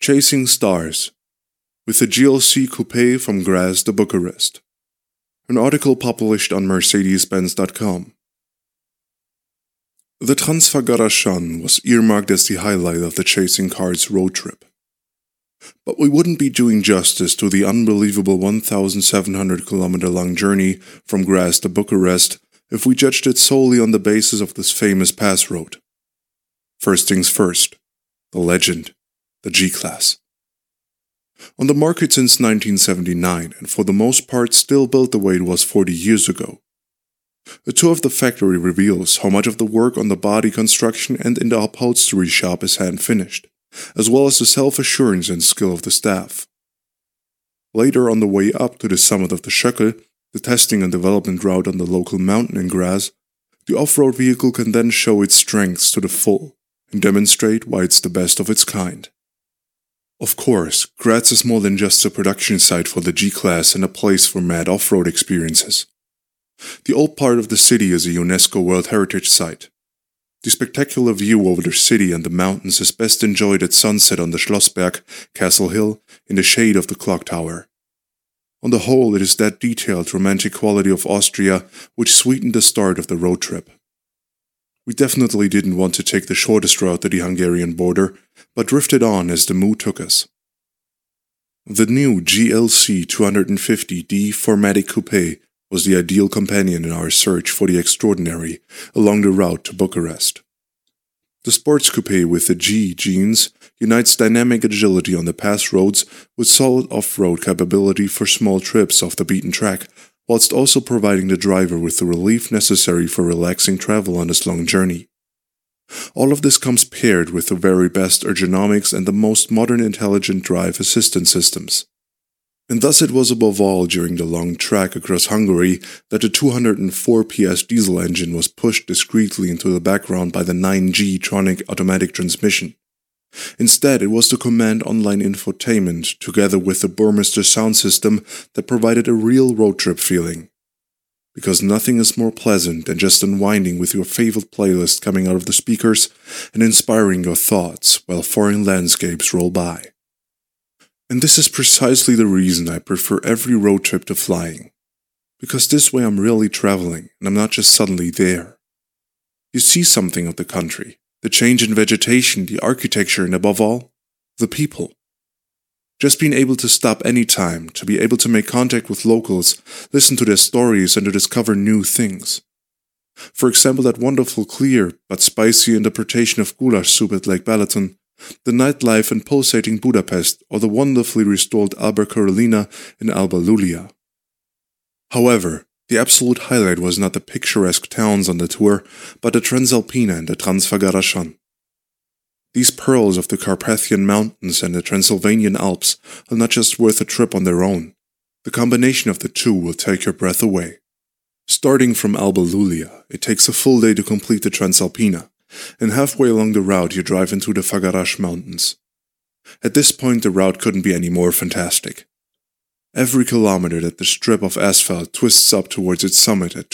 Chasing Stars, with the GLC Coupe from Graz to Bucharest. An article published on Mercedes-Benz.com. The Transfăgărășan was earmarked as the highlight of the Chasing Cars road trip. But we wouldn't be doing justice to the unbelievable 1,700-kilometer-long journey from Graz to Bucharest if we judged it solely on the basis of this famous pass road. First things first, the legend, the G-Class. On the market since 1979, and for the most part still built the way it was 40 years ago. A tour of the factory reveals how much of the work on the body construction and in the upholstery shop is hand-finished, as well as the self-assurance and skill of the staff. Later, on the way up to the summit of the Schöckel, the testing and development route on the local mountain in Graz, the off-road vehicle can then show its strengths to the full and demonstrate why it's the best of its kind. Of course, Graz is more than just a production site for the G-Class and a place for mad off-road experiences. The old part of the city is a UNESCO World Heritage Site. The spectacular view over the city and the mountains is best enjoyed at sunset on the Schlossberg, Castle Hill, in the shade of the clock tower. On the whole, it is that detailed, romantic quality of Austria which sweetened the start of the road trip. We definitely didn't want to take the shortest route to the Hungarian border, but drifted on as the mood took us. The new GLC 250D 4MATIC Coupe was the ideal companion in our search for the extraordinary along the route to Bucharest. The sports coupe with the G genes unites dynamic agility on the pass roads with solid off-road capability for small trips off the beaten track, whilst also providing the driver with the relief necessary for relaxing travel on this long journey. All of this comes paired with the very best ergonomics and the most modern intelligent drive assistance systems. And thus it was above all during the long trek across Hungary that the 204 PS diesel engine was pushed discreetly into the background by the 9G Tronic automatic transmission. Instead, it was the Command Online infotainment, together with the Burmester sound system, that provided a real road trip feeling. Because nothing is more pleasant than just unwinding with your favorite playlist coming out of the speakers and inspiring your thoughts while foreign landscapes roll by. And this is precisely the reason I prefer every road trip to flying. Because this way I'm really traveling, and I'm not just suddenly there. You see something of the country, the change in vegetation, the architecture, and above all, the people. Just being able to stop any time, to be able to make contact with locals, listen to their stories, and to discover new things. For example, that wonderful clear but spicy interpretation of goulash soup at Lake Balaton, the nightlife in pulsating Budapest, or the wonderfully restored Alba Carolina in Alba Iulia. However, the absolute highlight was not the picturesque towns on the tour, but the Transalpina and the Transfăgărășan. These pearls of the Carpathian Mountains and the Transylvanian Alps are not just worth a trip on their own. The combination of the two will take your breath away. Starting from Alba Iulia, it takes a full day to complete the Transalpina, and halfway along the route you drive into the Făgăraș Mountains. At this point the route couldn't be any more fantastic. Every kilometer that the strip of asphalt twists up towards its summit at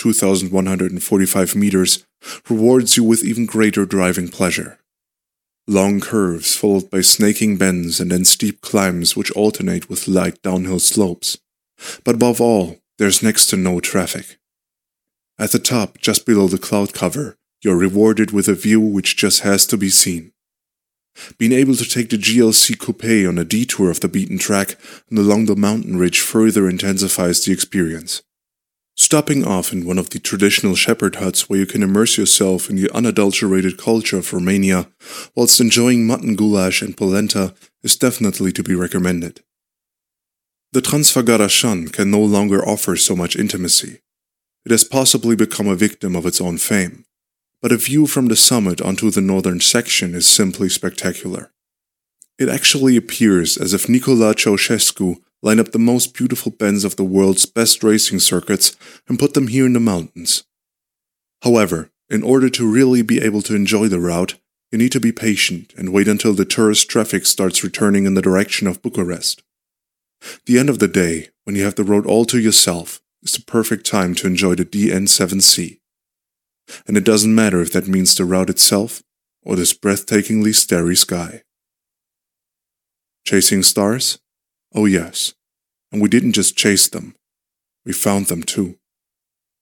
2,145 meters rewards you with even greater driving pleasure. Long curves followed by snaking bends and then steep climbs which alternate with light downhill slopes. But above all, there's next to no traffic. At the top, just below the cloud cover, you're rewarded with a view which just has to be seen. Being able to take the GLC Coupe on a detour of the beaten track and along the mountain ridge further intensifies the experience. Stopping off in one of the traditional shepherd huts where you can immerse yourself in the unadulterated culture of Romania, whilst enjoying mutton goulash and polenta, is definitely to be recommended. The Transfăgărășan can no longer offer so much intimacy. It has possibly become a victim of its own fame. But a view from the summit onto the northern section is simply spectacular. It actually appears as if Nicolae Ceausescu lined up the most beautiful bends of the world's best racing circuits and put them here in the mountains. However, in order to really be able to enjoy the route, you need to be patient and wait until the tourist traffic starts returning in the direction of Bucharest. The end of the day, when you have the road all to yourself, is the perfect time to enjoy the DN7C. And it doesn't matter if that means the route itself or this breathtakingly starry sky. Chasing stars? Oh yes. And we didn't just chase them. We found them too.